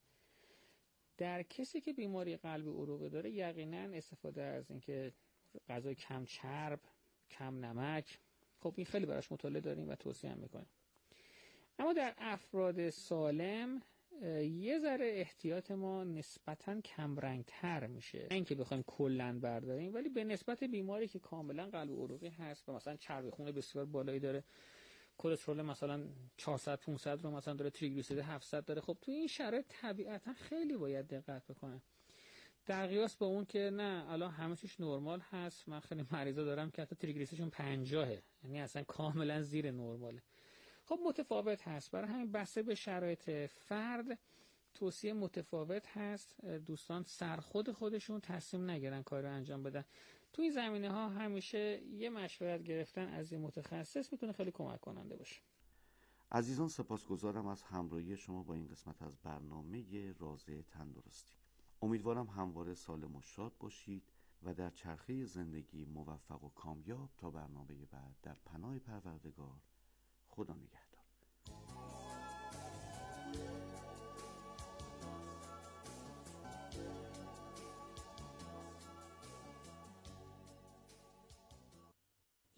در کسی که بیماری قلبی عروقی داره یقینا استفاده از اینکه غذای کم چرب، کم نمک، خب این خیلی براش مطالعه داریم و توصیه هم میکنیم. اما در افراد سالم یه ذره احتیاط ما نسبتاً کم رنگ تر میشه، نه اینکه بخوایم کلاً برداریم، ولی به نسبت بیماری که کاملاً قلب عروقی هست و مثلا چربی خون بسیار بالایی داره، کلسترول مثلا چهارصد پانصد رو مثلا داره، تریگلیسیرید هفتصد داره، خب تو این شرایط طبیعتاً خیلی باید دقت بکنه در قیاس با اون که نه الان همه چیش نرمال هست. من خیلی مریضا دارم که حتی تریگلیسیریدشون پنجاهه، یعنی اصلا کاملاً زیر نرماله. خب متفاوت هست، برای همین بسته به شرایط فرد توصیه متفاوت هست. دوستان سرخود خودشون تصمیم نگیرن کار رو انجام بدن. تو این زمینه ها همیشه یه مشورت گرفتن از یه متخصص میتونه خیلی کمک کننده باشه. عزیزان سپاسگزارم از همراهی شما با این قسمت از برنامه راز تندرستی. امیدوارم همواره سالم و شاد باشید و در چرخه زندگی موفق و کامیاب. تا برنامه بعد، در پناه پروردگار، خدا نگهدار.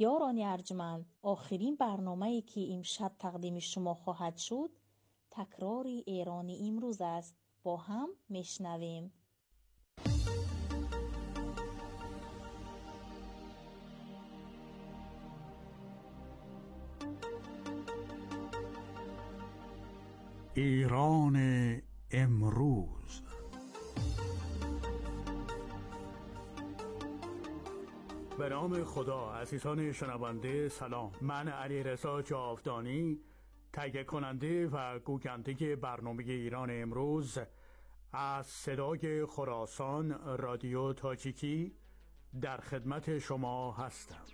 یاران ارجمند، آخرین برنامه‌ای که امشب تقدیم شما خواهد شد تکرار ایرانی امروز است. با هم میشنویم. ایران امروز. به نام خدا. عزیزان شنونده سلام. من علیرضا جاودانی، تهیه کننده و گوینده برنامه ایران امروز از صدای خراسان رادیو تاجیکی در خدمت شما هستم.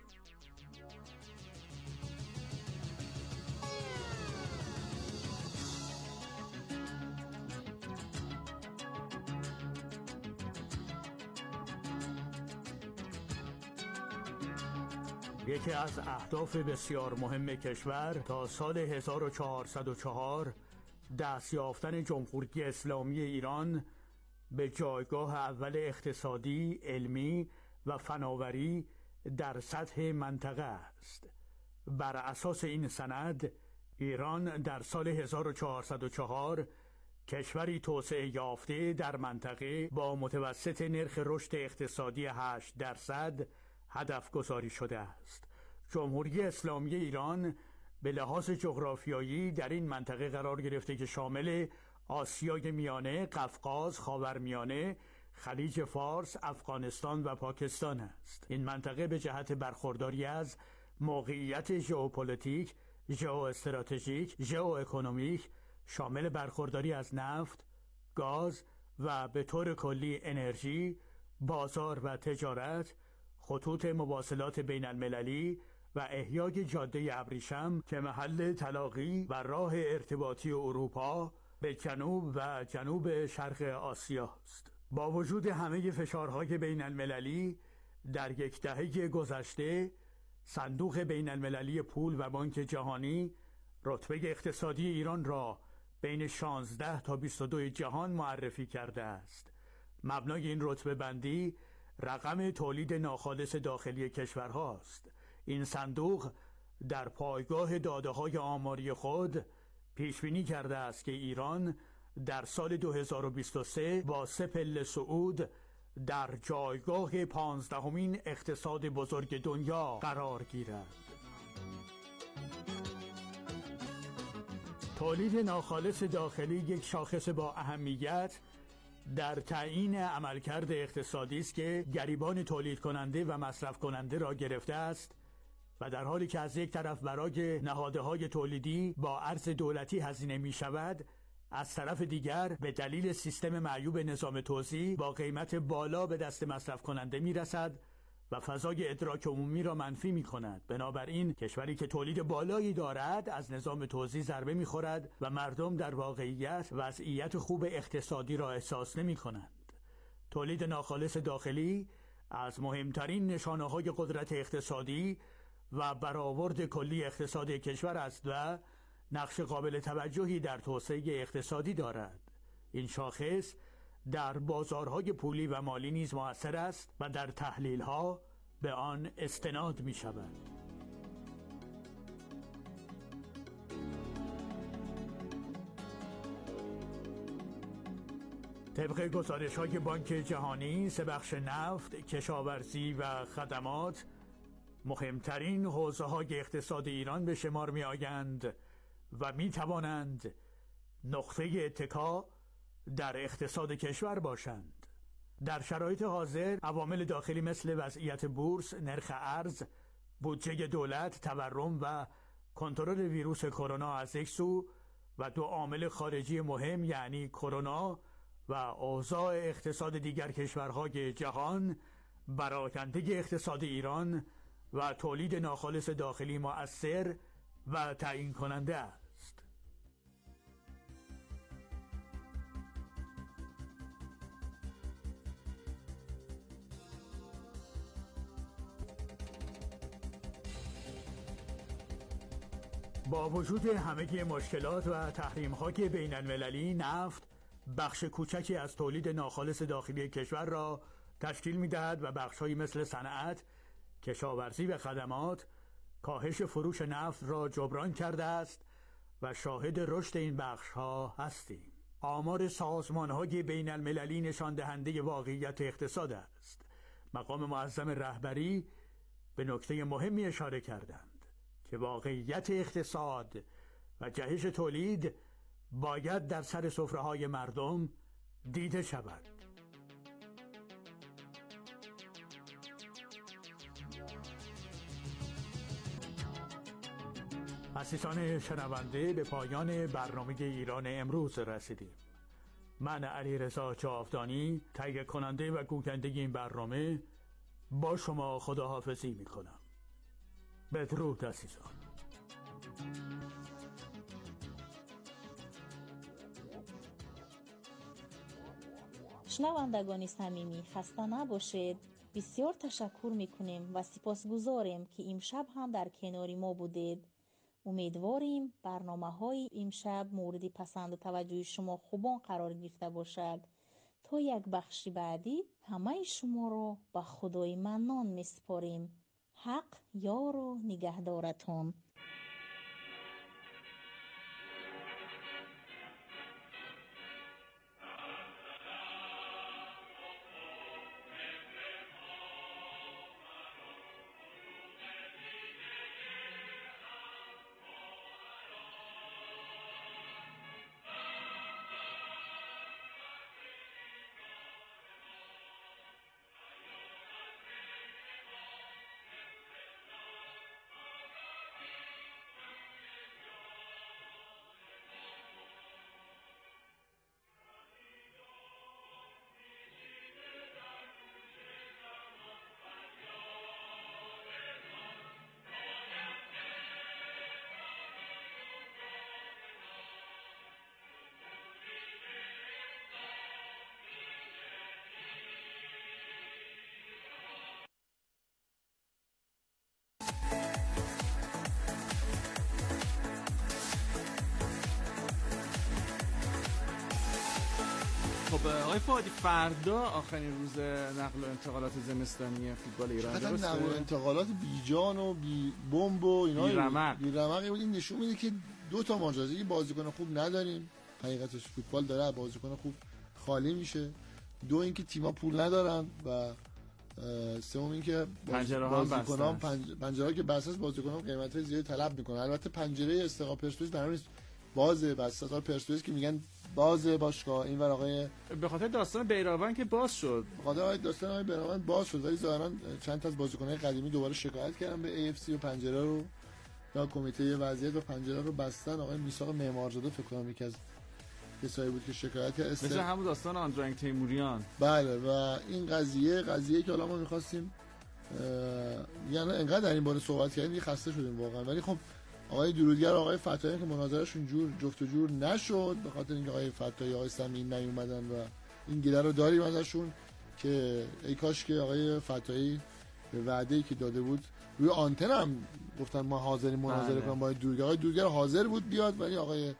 یکی از اهداف بسیار مهم کشور تا سال هزار و چهارصد و چهار دست یافتن جمهوری اسلامی ایران به جایگاه اول اقتصادی، علمی و فناوری در سطح منطقه است. بر اساس این سند ایران در سال هزار و چهارصد و چهار کشوری توسعه یافته در منطقه با متوسط نرخ رشد اقتصادی هشت درصد هدف گذاری شده است. جمهوری اسلامی ایران به لحاظ جغرافیایی در این منطقه قرار گرفته که شامل آسیای میانه، قفقاز، خاورمیانه، خلیج فارس، افغانستان و پاکستان است. این منطقه به جهت برخورداری از موقعیت ژئوپلیتیک، ژئواستراتژیک، ژئواکونومیک شامل برخورداری از نفت، گاز و به طور کلی انرژی، بازار و تجارت، خطوط مواصلات بین المللی و احیای جاده ابریشم که محل تلاقی و راه ارتباطی اروپا به جنوب و جنوب شرق آسیا است. با وجود همه فشارهای بین المللی در یک دهه گذشته صندوق بین المللی پول و بانک جهانی رتبه اقتصادی ایران را بین شانزده تا بیست و دو جهان معرفی کرده است. مبنای این رتبه بندی رقم تولید ناخالص داخلی کشورهاست. این صندوق در پایگاه داده‌های آماری خود پیش بینی کرده است که ایران در سال دو هزار و بیست و سه با سه پله صعود در جایگاه پانزدهمین اقتصاد بزرگ دنیا قرار گیرد. تولید ناخالص داخلی یک شاخص با اهمیت در تعیین عملکرد اقتصادی است که گریبان تولید کننده و مصرف کننده را گرفته است و در حالی که از یک طرف برای نهادهای تولیدی با ارز دولتی هزینه می شود، از طرف دیگر به دلیل سیستم معیوب نظام توزیع با قیمت بالا به دست مصرف کننده می رسد و فضای ادراک عمومی را منفی می کند. بنابراین کشوری که تولید بالایی دارد از نظام توزیع ضربه می خورد و مردم در واقعیت وضعیت خوب اقتصادی را احساس نمی کنند. تولید ناخالص داخلی از مهمترین نشانه‌های قدرت اقتصادی و برآورد کلی اقتصاد کشور است و نقش قابل توجهی در توسعه اقتصادی دارد. این شاخص در بازارهای پولی و مالی نیز مؤثر است و در تحلیل‌ها به آن استناد می شود. طبق گزارش‌های بانک جهانی، سه بخش نفت، کشاورزی و خدمات مهمترین حوزه‌های اقتصاد ایران به شمار می‌آیند و می‌توانند نقطه اتکا در اقتصاد کشور باشند. در شرایط حاضر عوامل داخلی مثل وضعیت بورس، نرخ ارز، بودجه دولت، تورم و کنترل ویروس کرونا از یک سو و دو عامل خارجی مهم یعنی کرونا و اوضاع اقتصاد دیگر کشورهای جهان بر آینده اقتصاد ایران و تولید ناخالص داخلی مؤثر و تعیین کننده است. با وجود همه مشکلات و تحریم‌های بین المللی، نفت بخش کوچکی از تولید ناخالص داخلی کشور را تشکیل می‌دهد و بخش‌هایی مثل صنعت، کشاورزی و خدمات کاهش فروش نفت را جبران کرده است و شاهد رشد این بخش‌ها هستیم. آمار سازمان‌های بین المللی نشان دهنده واقعیت اقتصاد است. مقام معظم رهبری به نکته مهمی اشاره کردند که واقعیت اقتصاد و جهش تولید باید در سر سفره‌های مردم دیده شود. عزیزان شنونده، به پایان برنامه ایران امروز رسیدیم. من علیرضا جاودانی تهیه کننده و گوینده این برنامه با شما خداحافظی می کنم. بدرود عزیزان. شنوندگان صمیمی، خسته نباشید. بسیار تشکر میکنیم و سپاسگزاریم که امشب هم در کنار ما بودید. امیدواریم برنامه های امشب مورد پسند و توجه شما خوبان قرار گرفته باشد. تا یک بخش بعدی همه شما را به خدای منان میسپاریم. حق یار و نگهدارتان. خب آقای فؤادی، فردا آخرین روز نقل و انتقالات زمستانی فوتبال ایران، درسته؟ نقل و انتقالات بیجان و بی بمب و اینا بی رمق بی رمقی بود. این نشون میده که دو تا ماجرا، یه بازیکن خوب نداریم، حقیقتش فوتبال داره بازیکن خوب خالی میشه. دو اینکه تیم‌ها پول ندارن و سوم اینکه بازیکنان پنجره که بساس بازیکنان قیمت‌های زیادی طلب میکنن. البته پنجره استقلال پرسپولیس در همین بازه، بس استقلال پرسپولیس که میگن بازه باشگاه اینور آقای به خاطر داستان بیراون که باز شد، به خاطر داستان آقای بیراون باز شد، ولی ظاهرا چند تا از بازیکن‌های قدیمی دوباره شکایت کردن به ای اف سی و پنجره رو یا کمیته وضعیت و پنجره رو بستن. آقای میثاق معمارزاده فکر کنم یکی از کسایی بود که شکایت است، مثل همون داستان آندرنگ تیموریان. بله، و این قضیه قضیه که حالا ما می‌خواستیم یعنی انقدر در این باره صحبت کردیم دیگه خسته شدیم واقعا. ولی خب آقای درودگر آقای فتاحی که مناظرهشون جور جفت و جور نشد به خاطر اینکه آقای فتاحی آقای سمین نیومدن و این گله رو داریم ازشون که ای کاش که آقای فتاحی به وعده‌ای که داده بود روی آنتن هم گفتن ما حاضریم مناظره کنیم با آقای درودگر. آقای درودگر حاضر بود بیاد ولی آقای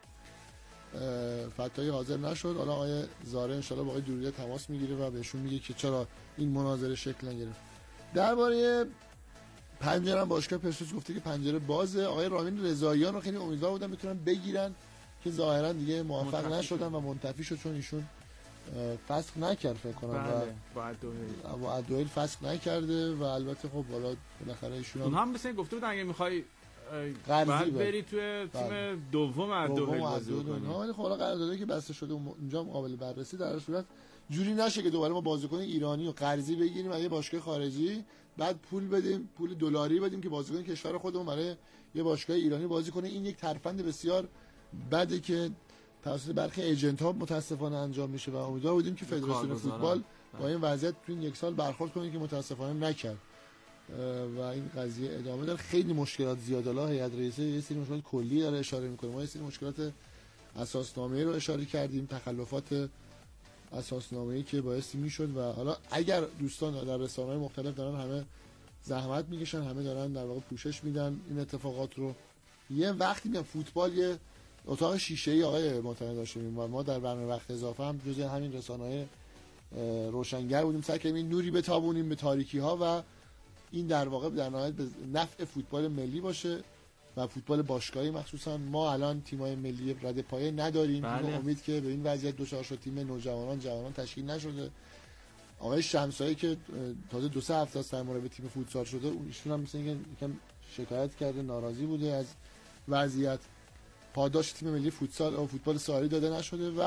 فتاحی حاضر نشد. حالا آقای زاره ان شاءالله با آقای درودگر تماس میگیره و بهشون میگه که چرا این مناظره شکل نگرفت. درباره پنجره باشگاه پرسپولیس گفته که پنجره بازه. آقای رامین رضاییان رو خیلی امیدوار بودن بتونن بگیرن که ظاهرا دیگه موفق نشدن و منتفی شد چون ایشون فسخ نکرد فکر کنم. بله. و با ادویل فسخ نکرده و البته خب بالا بالاخره ایشون اون هم مثلا گفته بود اگه میخوای بعد بری توی تیم دوم ادویل بازی کنی. ولی خب حالا قراردادی که بسته شده اونجا قابل بررسی در صورت جوری نشه که دوباره ما بازیکن ایرانی و قرضی بگیریم از یه باشگاه خارجی بعد پول بدیم، پول دلاری بدیم که بازیکن کشور خودمون برای یه باشگاه ایرانی بازی کنه. این یک ترفند بسیار بده که توسط برخی ایجنت ها متاسفانه انجام میشه و امیدوار بودیم که فدراسیون فوتبال با این وضعیت تو این یک سال برخورد کنه که متاسفانه نکرد و این قضیه ادامه داره. خیلی مشکلات زیاد. الله هیئت رئیسه یه سری مشکلات کلی داره اشاره میکنه، ما یه سری مشکلات اساسنامه‌ای رو اشاره کردیم، تخلفات اساسنامه‌ای که باعث میشد و حالا اگر دوستان در رسانه‌های مختلف دارن همه زحمت میکشن، همه دارن در واقع پوشش میدن این اتفاقات رو. یه وقتی میگم فوتبال یه اتاق شیشه‌ای آقای معتمد داشتیم و ما در برنامه وقت اضافه هم جزء همین رسانه‌های روشنگر بودیم، سعی کردیم نوری بتابونیم به تاریکی‌ها و این در واقع در نهایت به نفع فوتبال ملی باشه و فوتبال باشگاهی مخصوصا. ما الان تیم‌های ملی رده پایه نداریم. بله. امید که به این وضعیت دچار شد تیم نوجوانان جوانان تشکیل نشده. آقای شمسایی که تازه دو سه هفته است مربی تیم فوتسال شده، ایشون هم مثل اینکه یکم شکایت کرده، ناراضی بوده از وضعیت. پاداش تیم ملی فوتسال و فوتبال ساری داده نشده و